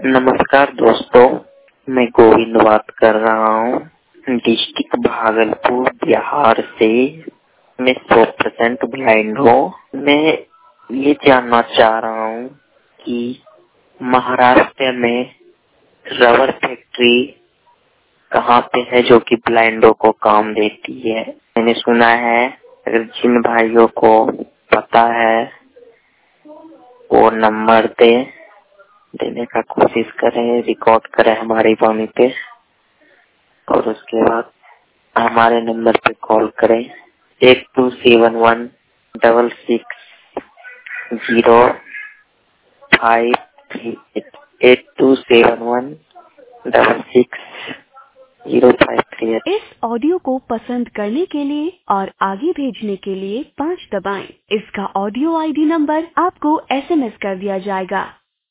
नमस्कार दोस्तों, मैं गोविंद बात कर रहा हूँ डिस्ट्रिक्ट भागलपुर बिहार से। मैं 100% ब्लाइंड हूँ। मैं ये जानना चाह रहा हूँ कि महाराष्ट्र में रबर फैक्ट्री कहाँ पे है जो कि ब्लाइंडों को काम देती है। मैंने सुना है, अगर जिन भाइयों को पता है वो नंबर देने का कोशिश करें, रिकॉर्ड करें हमारी वाणी पे, और उसके बाद हमारे नंबर पे कॉल करें 8271660538 8271660538। इस ऑडियो को पसंद करने के लिए और आगे भेजने के लिए 5 दबाएं। इसका ऑडियो आईडी नंबर आपको SMS कर दिया जाएगा।